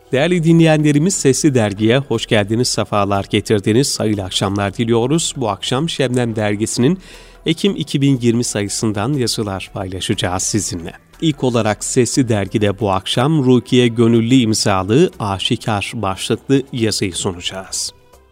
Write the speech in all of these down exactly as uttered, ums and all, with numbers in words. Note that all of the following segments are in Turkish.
Değerli dinleyenlerimiz, Sesli Dergi'ye hoş geldiniz, sefalar getirdiniz, hayırlı akşamlar diliyoruz. Bu akşam Şebnem Dergisi'nin Ekim iki bin yirmi sayısından yazılar paylaşacağız sizinle. İlk olarak Sesli Dergi'de bu akşam Rukiye Gönüllü imzalı Aşikar başlıklı yazıyı sunacağız.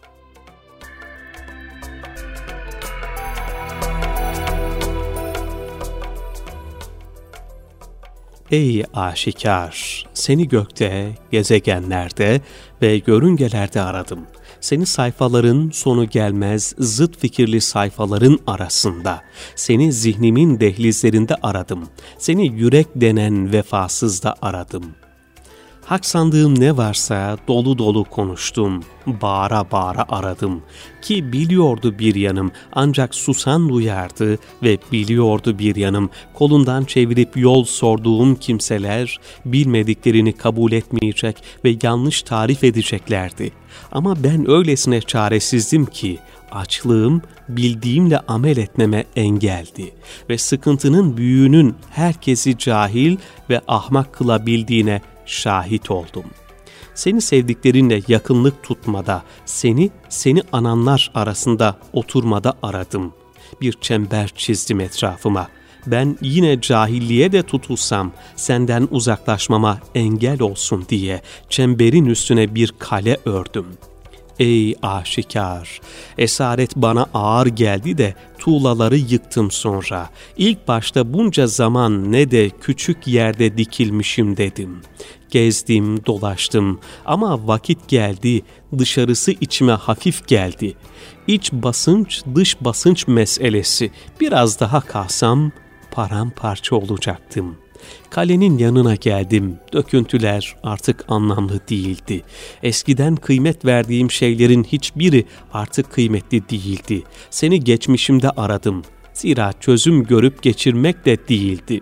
Ey aşikar, seni gökte, gezegenlerde ve yörüngelerde aradım. Seni sayfaların sonu gelmez, zıt fikirli sayfaların arasında. Seni zihnimin dehlizlerinde aradım. Seni yürek denen vefasızda aradım. Hak sandığım ne varsa dolu dolu konuştum, bağıra bağıra aradım. Ki biliyordu bir yanım, ancak susan duyardı ve biliyordu bir yanım, kolundan çevirip yol sorduğum kimseler, bilmediklerini kabul etmeyecek ve yanlış tarif edeceklerdi. Ama ben öylesine çaresizdim ki, açlığım bildiğimle amel etmeme engeldi ve sıkıntının büyüğünün herkesi cahil ve ahmak kılabildiğine şahit oldum. Seni sevdiklerinle yakınlık tutmada, seni, seni ananlar arasında oturmada aradım. Bir çember çizdim etrafıma. Ben yine cahilliğe de tutulsam, senden uzaklaşmama engel olsun diye çemberin üstüne bir kale ördüm. Ey aşikar, esaret bana ağır geldi de tuğlaları yıktım sonra. İlk başta bunca zaman ne de küçük yerde dikilmişim dedim. Gezdim, dolaştım ama vakit geldi, dışarısı içime hafif geldi. İç basınç, dış basınç meselesi. Biraz daha kalsam paramparça olacaktım. Kalenin yanına geldim. Döküntüler artık anlamlı değildi. Eskiden kıymet verdiğim şeylerin hiçbiri artık kıymetli değildi. Seni geçmişimde aradım. Zira çözüm görüp geçirmek de değildi.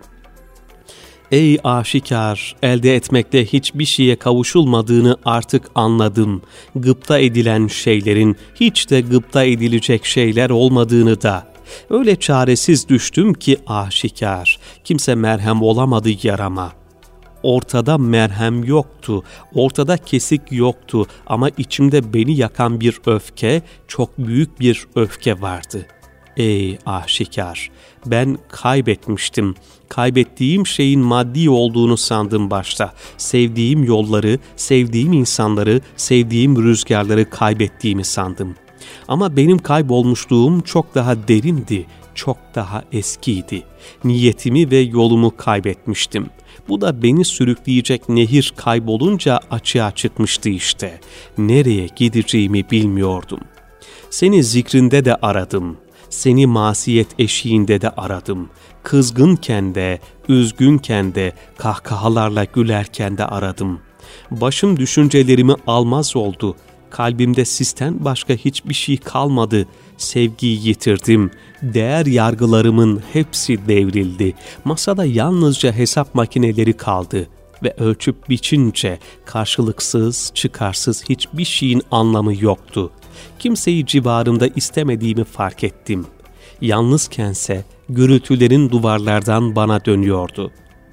Ey aşikar, elde etmekle hiçbir şeye kavuşulmadığını artık anladım. Gıpta edilen şeylerin hiç de gıpta edilecek şeyler olmadığını da. Öyle çaresiz düştüm ki aşikar, kimse merhem olamadı yarama. Ortada merhem yoktu, ortada kesik yoktu ama içimde beni yakan bir öfke, çok büyük bir öfke vardı. Ey aşikar, ben kaybetmiştim. Kaybettiğim şeyin maddi olduğunu sandım başta. Sevdiğim yolları, sevdiğim insanları, sevdiğim rüzgarları kaybettiğimi sandım. Ama benim kaybolmuşluğum çok daha derindi, çok daha eskiydi. Niyetimi ve yolumu kaybetmiştim. Bu da beni sürükleyecek nehir kaybolunca açığa çıkmıştı işte. Nereye gideceğimi bilmiyordum. Seni zikrinde de aradım. Seni masiyet eşiğinde de aradım. Kızgınken de, üzgünken de, kahkahalarla gülerken de aradım. Başım düşüncelerimi almaz oldu. Kalbimde sisten başka hiçbir şey kalmadı. Sevgiyi yitirdim. Değer yargılarımın hepsi devrildi. Masada yalnızca hesap makineleri kaldı. Ve ölçüp biçince karşılıksız, çıkarsız hiçbir şeyin anlamı yoktu. Kimseyi civarımda istemediğimi fark ettim. Yalnızkense gürültülerin duvarlardan bana dönüyordu.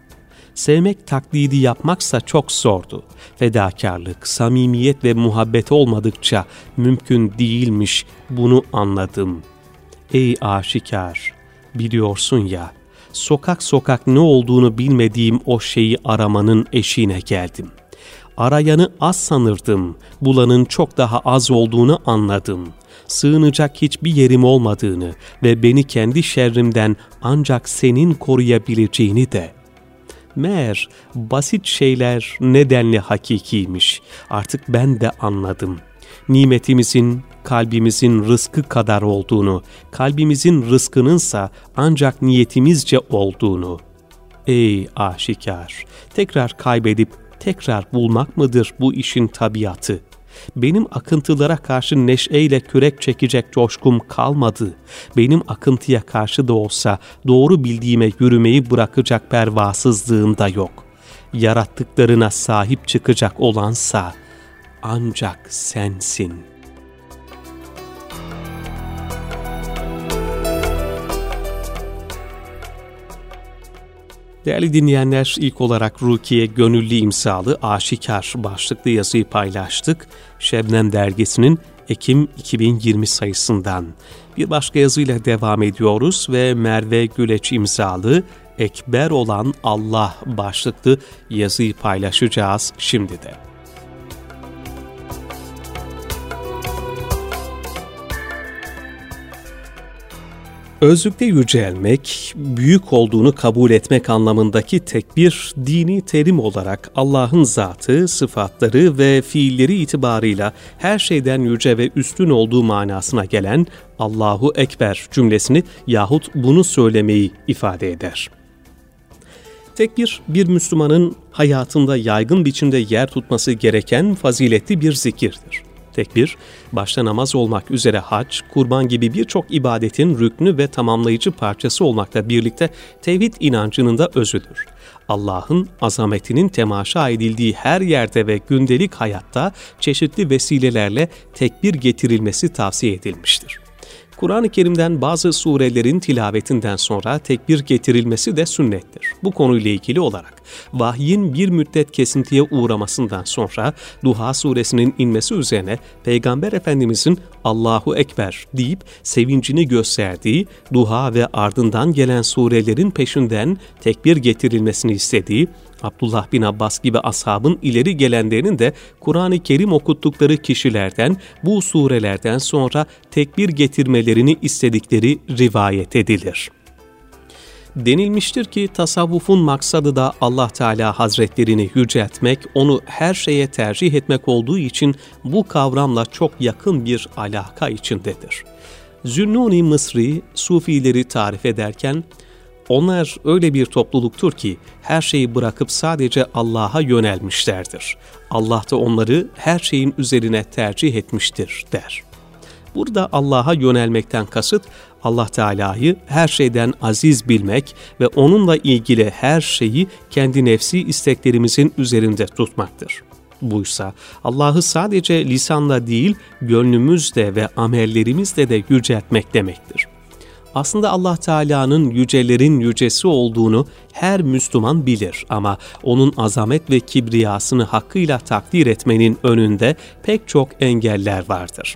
Sevmek taklidi yapmaksa çok zordu. Fedakarlık, samimiyet ve muhabbet olmadıkça mümkün değilmiş, bunu anladım. Ey aşikar, biliyorsun ya, sokak sokak ne olduğunu bilmediğim o şeyi aramanın eşiğine geldim. Arayanı az sanırdım, bulanın çok daha az olduğunu anladım. Sığınacak hiçbir yerim olmadığını ve beni kendi şerrimden ancak senin koruyabileceğini de. Meğer basit şeyler nedenli hakikiymiş. Artık ben de anladım. Nimetimizin, kalbimizin rızkı kadar olduğunu, kalbimizin rızkınınsa ancak niyetimizce olduğunu. Ey aşikar, tekrar kaybedip tekrar bulmak mıdır bu işin tabiatı? Benim akıntılara karşı neşeyle kürek çekecek coşkum kalmadı. Benim akıntıya karşı da olsa doğru bildiğime yürümeyi bırakacak pervasızlığım da yok. Yarattıklarına sahip çıkacak olansa ancak sensin. Değerli dinleyenler, ilk olarak Rukiye Gönüllü imzalı Aşikar başlıklı yazıyı paylaştık. Şebnem dergisinin Ekim iki bin yirmi sayısından. Bir başka yazıyla devam ediyoruz ve Merve Güleç imzalı Ekber olan Allah başlıklı yazıyı paylaşacağız şimdi de. Özlükte yücelmek, büyük olduğunu kabul etmek anlamındaki tekbir, dini terim olarak Allah'ın zatı, sıfatları ve fiilleri itibarıyla her şeyden yüce ve üstün olduğu manasına gelen Allahu Ekber cümlesini yahut bunu söylemeyi ifade eder. Tekbir, bir Müslümanın hayatında yaygın biçimde yer tutması gereken faziletli bir zikirdir. Tekbir, başta namaz olmak üzere hac, kurban gibi birçok ibadetin rüknü ve tamamlayıcı parçası olmakla birlikte tevhid inancının da özüdür. Allah'ın azametinin temaşa edildiği her yerde ve gündelik hayatta çeşitli vesilelerle tekbir getirilmesi tavsiye edilmiştir. Kur'an-ı Kerim'den bazı surelerin tilavetinden sonra tekbir getirilmesi de sünnettir. Bu konuyla ilgili olarak vahyin bir müddet kesintiye uğramasından sonra Duha suresinin inmesi üzerine Peygamber Efendimizin Allahu Ekber deyip sevincini gösterdiği, Duha ve ardından gelen surelerin peşinden tekbir getirilmesini istediği, Abdullah bin Abbas gibi ashabın ileri gelenlerinin de Kur'an-ı Kerim okuttukları kişilerden bu surelerden sonra tekbir getirmelerini istedikleri rivayet edilir. Denilmiştir ki tasavvufun maksadı da Allah Teala Hazretlerini yüceltmek, onu her şeye tercih etmek olduğu için bu kavramla çok yakın bir alaka içindedir. Zünnuni Mısri, Sufileri tarif ederken, onlar öyle bir topluluktur ki her şeyi bırakıp sadece Allah'a yönelmişlerdir. Allah da onları her şeyin üzerine tercih etmiştir der. Burada Allah'a yönelmekten kasıt Allah Teala'yı her şeyden aziz bilmek ve onunla ilgili her şeyi kendi nefsi isteklerimizin üzerinde tutmaktır. Buysa Allah'ı sadece lisanla değil, gönlümüzle ve amellerimizle de yüceltmek demektir. Aslında Allah Teala'nın yücelerin yücesi olduğunu her Müslüman bilir ama onun azamet ve kibriyasını hakkıyla takdir etmenin önünde pek çok engeller vardır.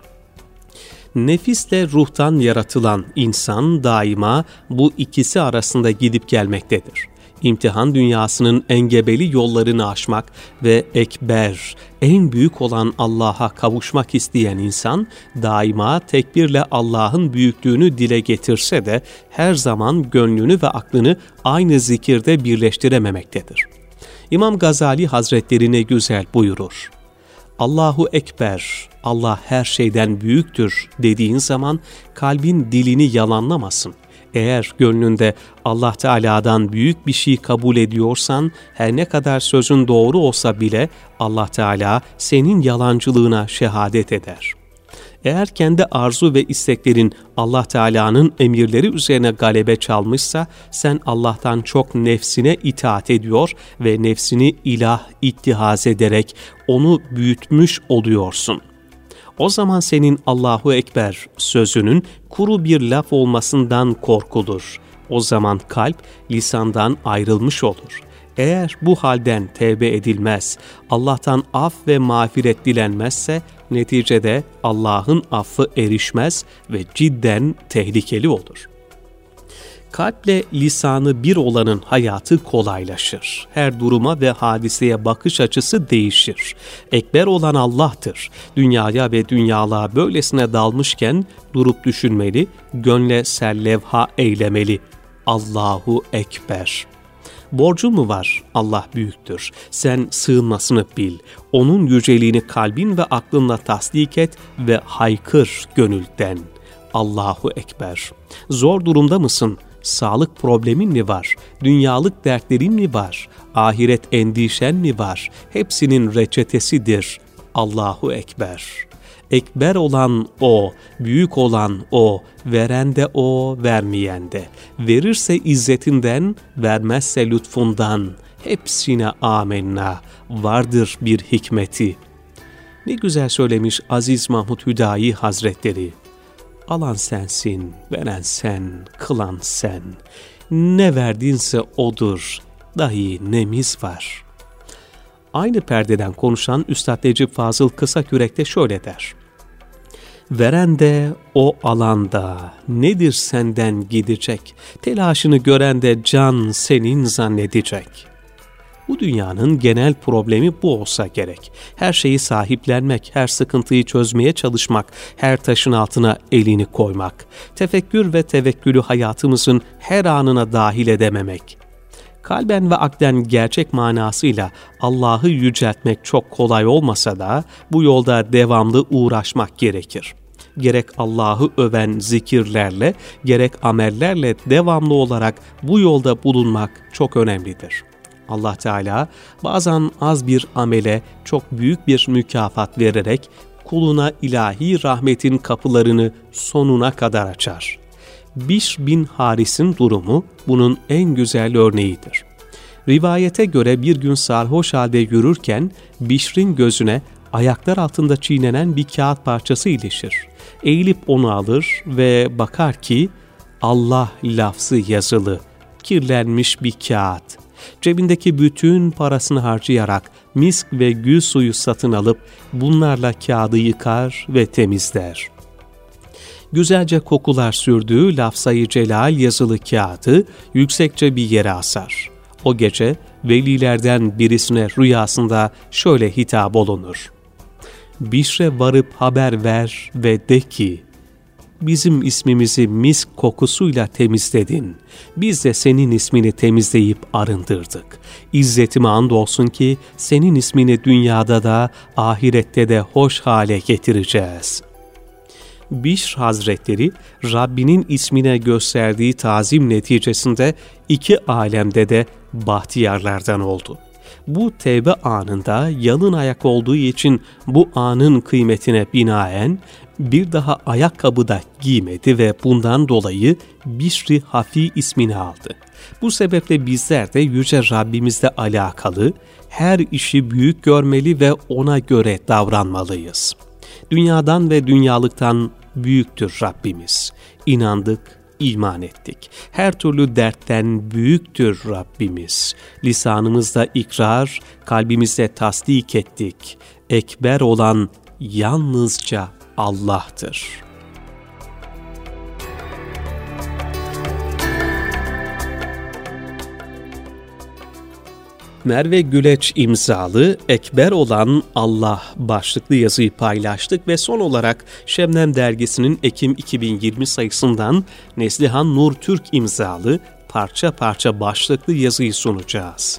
Nefisle ruhtan yaratılan insan daima bu ikisi arasında gidip gelmektedir. İmtihan dünyasının engebeli yollarını aşmak ve ekber, en büyük olan Allah'a kavuşmak isteyen insan, daima tekbirle Allah'ın büyüklüğünü dile getirse de her zaman gönlünü ve aklını aynı zikirde birleştirememektedir. İmam Gazali Hazretleri ne güzel buyurur: Allahu Ekber, Allah her şeyden büyüktür dediğin zaman kalbin dilini yalanlamasın. Eğer gönlünde Allah Teala'dan büyük bir şey kabul ediyorsan, her ne kadar sözün doğru olsa bile Allah Teala senin yalancılığına şehadet eder. Eğer kendi arzu ve isteklerin Allah Teala'nın emirleri üzerine galebe çalmışsa, sen Allah'tan çok nefsine itaat ediyor ve nefsini ilah ittihaz ederek onu büyütmüş oluyorsun. O zaman senin Allahu Ekber sözünün kuru bir laf olmasından korkulur. O zaman kalp lisandan ayrılmış olur. Eğer bu halden tevbe edilmez, Allah'tan af ve mağfiret dilenmezse, neticede Allah'ın affı erişmez ve cidden tehlikeli olur. Kalple lisanı bir olanın hayatı kolaylaşır. Her duruma ve hadiseye bakış açısı değişir. Ekber olan Allah'tır. Dünyaya ve dünyalığa böylesine dalmışken durup düşünmeli, gönle serlevha eylemeli. Allahu Ekber. Borcun mu var? Allah büyüktür. Sen sığınmasını bil. Onun yüceliğini kalbin ve aklınla tasdik et ve haykır gönülden. Allahu Ekber. Zor durumda mısın? Sağlık problemin mi var? Dünyalık dertlerin mi var? Ahiret endişen mi var? Hepsinin reçetesidir. Allahu Ekber. Ekber olan O, büyük olan O, veren de O, vermeyen de. Verirse izzetinden, vermezse lütfundan. Hepsine amenna, vardır bir hikmeti. Ne güzel söylemiş Aziz Mahmud Hüdayi Hazretleri. Alan sensin, veren sen, kılan sen. Ne verdinse odur, dahi nemiz var. Aynı perdeden konuşan Üstad Necip Fazıl Kısakürek de şöyle der: veren de o alanda nedir senden gidecek, telaşını gören de can senin zannedecek. Bu dünyanın genel problemi bu olsa gerek. Her şeyi sahiplenmek, her sıkıntıyı çözmeye çalışmak, her taşın altına elini koymak. Tefekkür ve tevekkülü hayatımızın her anına dahil edememek. Kalben ve aklen gerçek manasıyla Allah'ı yüceltmek çok kolay olmasa da bu yolda devamlı uğraşmak gerekir. Gerek Allah'ı öven zikirlerle, gerek amellerle devamlı olarak bu yolda bulunmak çok önemlidir. Allah Teala bazen az bir amele çok büyük bir mükafat vererek kuluna ilahi rahmetin kapılarını sonuna kadar açar. Bişr bin Haris'in durumu bunun en güzel örneğidir. Rivayete göre bir gün sarhoş halde yürürken Bişr'in gözüne ayaklar altında çiğnenen bir kağıt parçası ilişir. Eğilip onu alır ve bakar ki Allah lafzı yazılı, kirlenmiş bir kağıt. Cebindeki bütün parasını harcayarak misk ve gül suyu satın alıp bunlarla kağıdı yıkar ve temizler. Güzelce kokular sürdüğü lafzayı celal yazılı kağıdı yüksekçe bir yere asar. O gece velilerden birisine rüyasında şöyle hitap olunur: Bişr'e varıp haber ver ve de ki, bizim ismimizi misk kokusuyla temizledin. Biz de senin ismini temizleyip arındırdık. İzzetime andolsun ki senin ismini dünyada da ahirette de hoş hale getireceğiz. Bişr Hazretleri Rabbinin ismine gösterdiği tazim neticesinde iki alemde de bahtiyarlardan oldu. Bu tevbe anında yalın ayak olduğu için bu anın kıymetine binaen bir daha ayakkabı da giymedi ve bundan dolayı Bişr-i Hafi ismini aldı. Bu sebeple bizler de Yüce Rabbimizle alakalı her işi büyük görmeli ve ona göre davranmalıyız. Dünyadan ve dünyalıktan büyüktür Rabbimiz. İnandık, iman ettik. Her türlü dertten büyüktür Rabbimiz. Lisanımızda ikrar, kalbimizde tasdik ettik. Ekber olan yalnızca Allah'tır. Merve Güleç imzalı Ekber olan Allah başlıklı yazıyı paylaştık ve son olarak Şebnem dergisinin Ekim iki bin yirmi sayısından Neslihan Nur Türk imzalı parça parça başlıklı yazıyı sunacağız.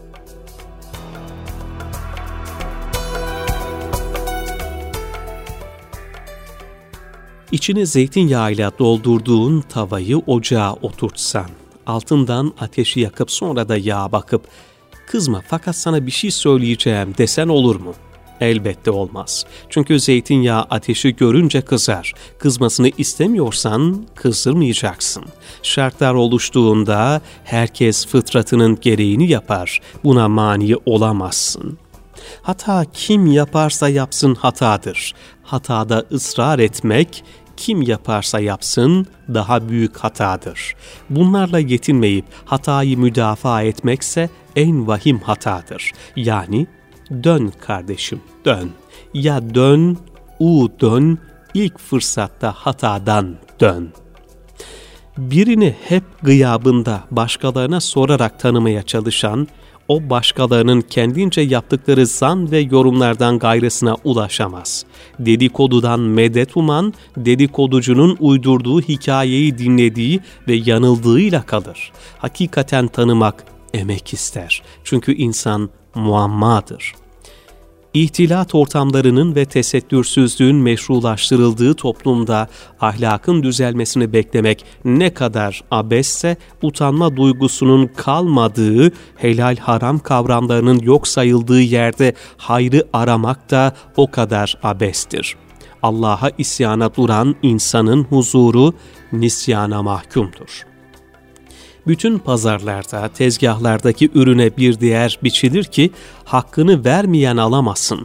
İçine zeytinyağıyla doldurduğun tavayı ocağa oturtsan, altından ateşi yakıp sonra da yağa bakıp, kızma fakat sana bir şey söyleyeceğim desen olur mu? Elbette olmaz. Çünkü zeytinyağı ateşi görünce kızar. Kızmasını istemiyorsan kızdırmayacaksın. Şartlar oluştuğunda herkes fıtratının gereğini yapar. Buna mani olamazsın. Hata kim yaparsa yapsın hatadır. Hatada ısrar etmek kim yaparsa yapsın daha büyük hatadır. Bunlarla yetinmeyip hatayı müdafaa etmekse en vahim hatadır. Yani dön kardeşim, dön. Ya dön, u dön, ilk fırsatta hatadan dön. Birini hep gıyabında başkalarına sorarak tanımaya çalışan, o başkalarının kendince yaptıkları zan ve yorumlardan gayrısına ulaşamaz. Dedikodudan medet uman, dedikoducunun uydurduğu hikayeyi dinlediği ve yanıldığıyla kalır. Hakikaten tanımak emek ister. Çünkü insan muammadır. İhtilat ortamlarının ve tesettürsüzlüğün meşrulaştırıldığı toplumda ahlakın düzelmesini beklemek ne kadar abesse, utanma duygusunun kalmadığı, helal haram kavramlarının yok sayıldığı yerde hayrı aramak da o kadar abestir. Allah'a isyana duran insanın huzuru nisyana mahkumdur. Bütün pazarlarda, tezgahlardaki ürüne bir değer biçilir ki hakkını vermeyen alamasın.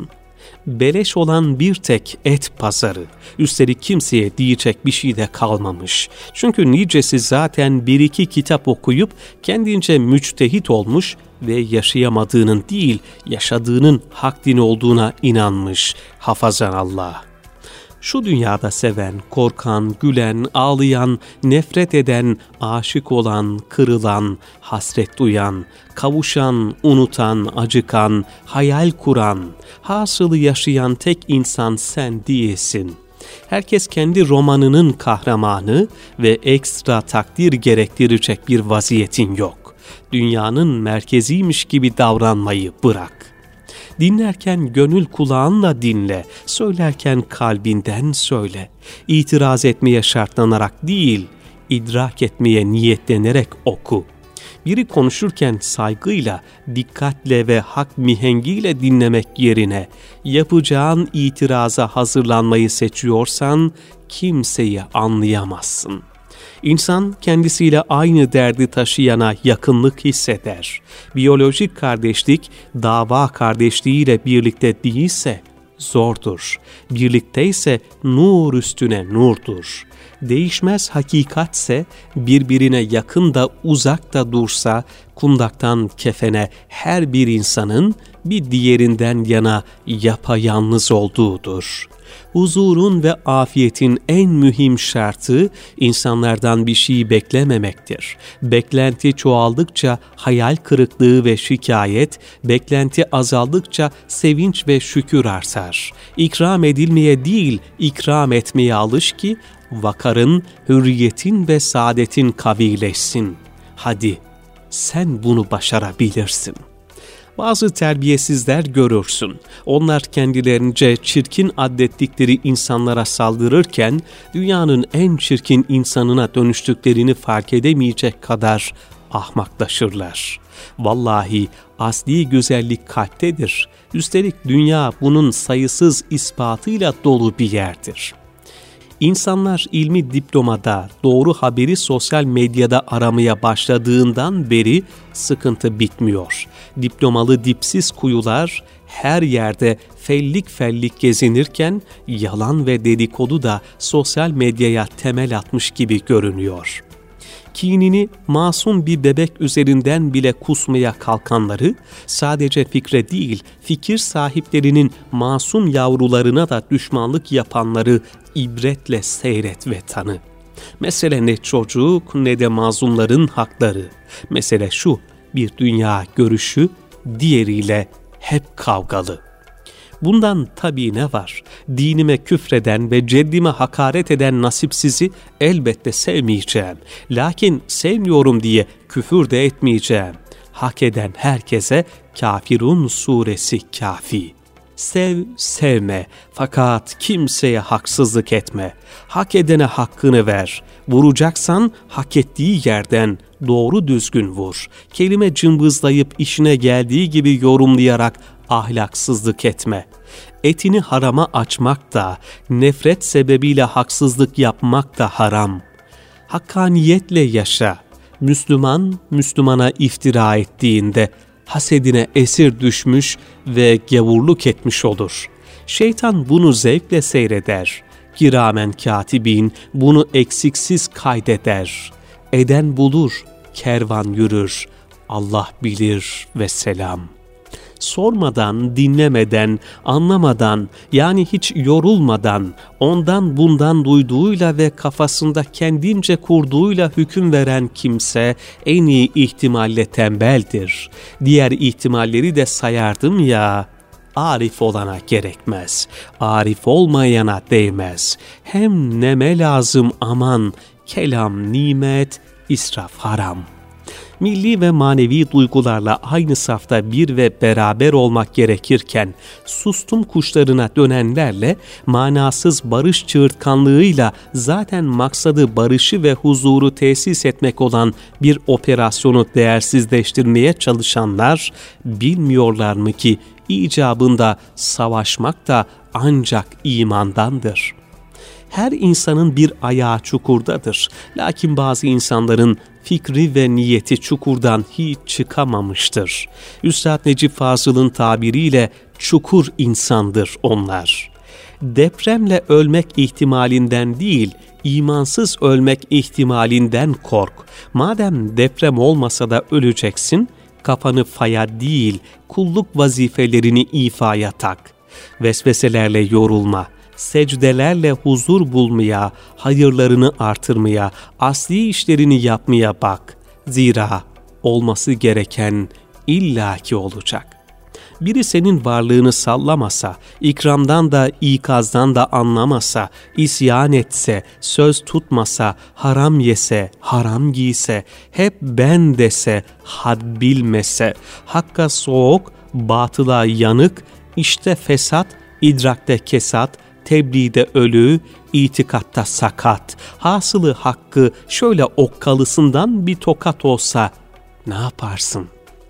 Beleş olan bir tek et pazarı. Üstelik kimseye diyecek bir şey de kalmamış. Çünkü nicesi zaten bir iki kitap okuyup kendince müçtehit olmuş ve yaşayamadığının değil, yaşadığının hak din olduğuna inanmış. Hafazan Allah. Şu dünyada seven, korkan, gülen, ağlayan, nefret eden, aşık olan, kırılan, hasret duyan, kavuşan, unutan, acıkan, hayal kuran, hasılı yaşayan tek insan sen değilsin. Herkes kendi romanının kahramanı ve ekstra takdir gerektirecek bir vaziyetin yok. Dünyanın merkeziymiş gibi davranmayı bırak. Dinlerken gönül kulağınla dinle, söylerken kalbinden söyle. İtiraz etmeye şartlanarak değil, idrak etmeye niyetlenerek oku. Biri konuşurken saygıyla, dikkatle ve hak mihengiyle dinlemek yerine yapacağın itiraza hazırlanmayı seçiyorsan kimseyi anlayamazsın. İnsan kendisiyle aynı derdi taşıyana yakınlık hisseder. Biyolojik kardeşlik dava kardeşliğiyle birlikte değilse zordur. Birlikteyse nur üstüne nurdur. Değişmez hakikatse birbirine yakın da uzak da dursa kundaktan kefene her bir insanın bir diğerinden yana yapayalnız olduğudur. Huzurun ve afiyetin en mühim şartı insanlardan bir şey beklememektir. Beklenti çoğaldıkça hayal kırıklığı ve şikayet, beklenti azaldıkça sevinç ve şükür artar. İkram edilmeye değil, ikram etmeye alış ki vakarın, hürriyetin ve saadetin kavileşsin. Hadi sen bunu başarabilirsin. Bazı terbiyesizler görürsün. Onlar kendilerince çirkin addettikleri insanlara saldırırken dünyanın en çirkin insanına dönüştüklerini fark edemeyecek kadar ahmaklaşırlar. Vallahi asli güzellik kalptedir. Üstelik dünya bunun sayısız ispatıyla dolu bir yerdir. İnsanlar ilmi diplomada, doğru haberi sosyal medyada aramaya başladığından beri sıkıntı bitmiyor. Diplomalı dipsiz kuyular her yerde fellik fellik gezinirken yalan ve dedikodu da sosyal medyaya temel atmış gibi görünüyor. Kinini masum bir bebek üzerinden bile kusmaya kalkanları, sadece fikre değil, fikir sahiplerinin masum yavrularına da düşmanlık yapanları ibretle seyret ve tanı. Mesele ne çocuk ne de mazlumların hakları. Mesele şu, bir dünya görüşü diğeriyle hep kavgalı. Bundan tabii ne var? Dinime küfreden ve ceddime hakaret eden nasipsizi elbette sevmeyeceğim. Lakin sevmiyorum diye küfür de etmeyeceğim. Hak eden herkese Kafirun suresi kafi. Sev, sevme fakat kimseye haksızlık etme. Hak edene hakkını ver. Vuracaksan hak ettiği yerden doğru düzgün vur. Kelime cımbızlayıp işine geldiği gibi yorumlayarak ahlaksızlık etme. Etini harama açmak da, nefret sebebiyle haksızlık yapmak da haram. Hakkaniyetle yaşa. Müslüman, Müslümana iftira ettiğinde hasedine esir düşmüş ve gavurluk etmiş olur. Şeytan bunu zevkle seyreder. Kiramen katibin bunu eksiksiz kaydeder. Eden bulur, kervan yürür. Allah bilir ve selam. Sormadan, dinlemeden, anlamadan, yani hiç yorulmadan, ondan bundan duyduğuyla ve kafasında kendince kurduğuyla hüküm veren kimse en iyi ihtimalle tembeldir. Diğer ihtimalleri de sayardım ya, arif olana gerekmez, arif olmayana değmez. Hem neme lazım aman, kelam nimet, israf haram. Milli ve manevi duygularla aynı safta bir ve beraber olmak gerekirken sustum kuşlarına dönenlerle manasız barış çığırtkanlığıyla zaten maksadı barışı ve huzuru tesis etmek olan bir operasyonu değersizleştirmeye çalışanlar bilmiyorlar mı ki icabında savaşmak da ancak imandandır. Her insanın bir ayağı çukurdadır. Lakin bazı insanların fikri ve niyeti çukurdan hiç çıkamamıştır. Üstad Necip Fazıl'ın tabiriyle çukur insandır onlar. Depremle ölmek ihtimalinden değil, imansız ölmek ihtimalinden kork. Madem deprem olmasa da öleceksin, kafanı faya değil, kulluk vazifelerini ifaya tak. Vesveselerle yorulma, secdelerle huzur bulmaya, hayırlarını artırmaya, asli işlerini yapmaya bak. Zira olması gereken illaki olacak. Biri senin varlığını sallamasa, ikramdan da ikazdan da anlamasa, isyan etse, söz tutmasa, haram yese, haram giyse, hep ben dese, had bilmese, hakka soğuk, batıla yanık, işte fesat, idrakte kesat, tebliğde ölü, itikatta sakat, hasılı hakkı şöyle okkalısından bir tokat olsa ne yaparsın?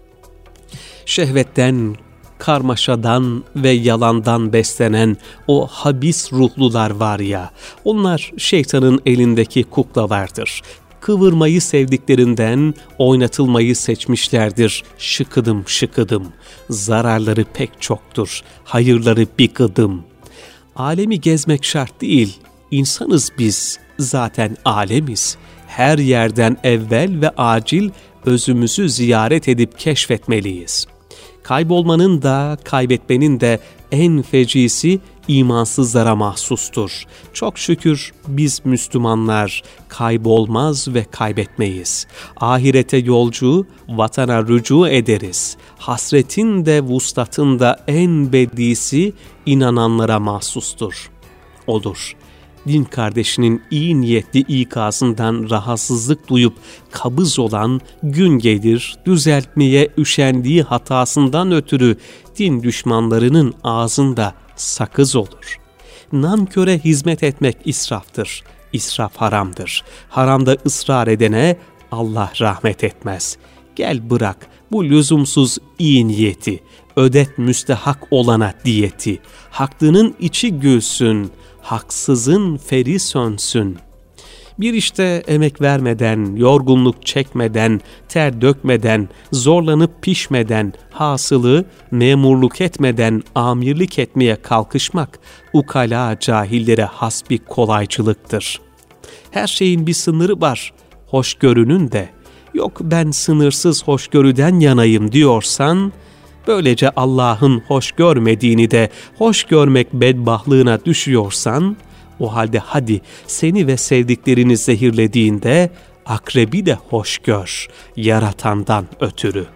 Şehvetten, karmaşadan ve yalandan beslenen o habis ruhlular var ya, onlar şeytanın elindeki kuklalardır. Kıvırmayı sevdiklerinden oynatılmayı seçmişlerdir. Şıkıdım şıkıdım, zararları pek çoktur, hayırları bir gıdım. Alemi gezmek şart değil, insanız biz, zaten alemiz. Her yerden evvel ve acil özümüzü ziyaret edip keşfetmeliyiz. Kaybolmanın da kaybetmenin de en fecisi imansızlara mahsustur. Çok şükür biz Müslümanlar kaybolmaz ve kaybetmeyiz. Ahirete yolcu, vatana rücu ederiz. Hasretin de vuslatın da en bedisi inananlara mahsustur. Olur. Din kardeşinin iyi niyetli ikazından rahatsızlık duyup kabız olan gün gelir, düzeltmeye üşendiği hatasından ötürü din düşmanlarının ağzında sakız olur. Nanköre hizmet etmek israftır. İsraf haramdır. Haramda ısrar edene Allah rahmet etmez. Gel bırak bu lüzumsuz iyi niyeti, ödet müstehak olana diyeti, haklının içi gülsün, haksızın feri sönsün. Bir işte emek vermeden, yorgunluk çekmeden, ter dökmeden, zorlanıp pişmeden, hasılı memurluk etmeden amirlik etmeye kalkışmak, ukala cahillere has bir kolaycılıktır. Her şeyin bir sınırı var, hoşgörünün de. Yok ben sınırsız hoşgörüden yanayım diyorsan, böylece Allah'ın hoş görmediğini de hoş görmek bedbahlığına düşüyorsan, o halde hadi seni ve sevdiklerini zehirlediğinde akrebi de hoş gör, yaratandan ötürü.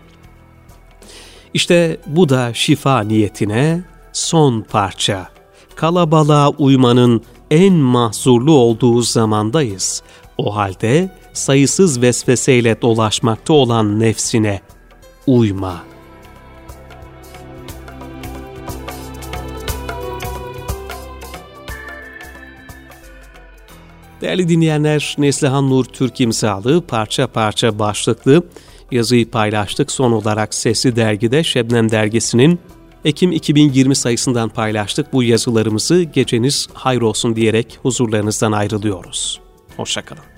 İşte bu da şifa niyetine son parça. Kalabalığa uymanın en mahzurlu olduğu zamandayız. O halde sayısız vesveseyle dolaşmakta olan nefsine uyma. Değerli dinleyenler, Neslihan Nur Türk imzalı parça parça başlıklı yazıyı paylaştık. Son olarak Sesli Dergi'de Şebnem Dergisi'nin Ekim iki bin yirmi sayısından paylaştık. Bu yazılarımızı geceniz hayır olsun diyerek huzurlarınızdan ayrılıyoruz. Hoşça kalın.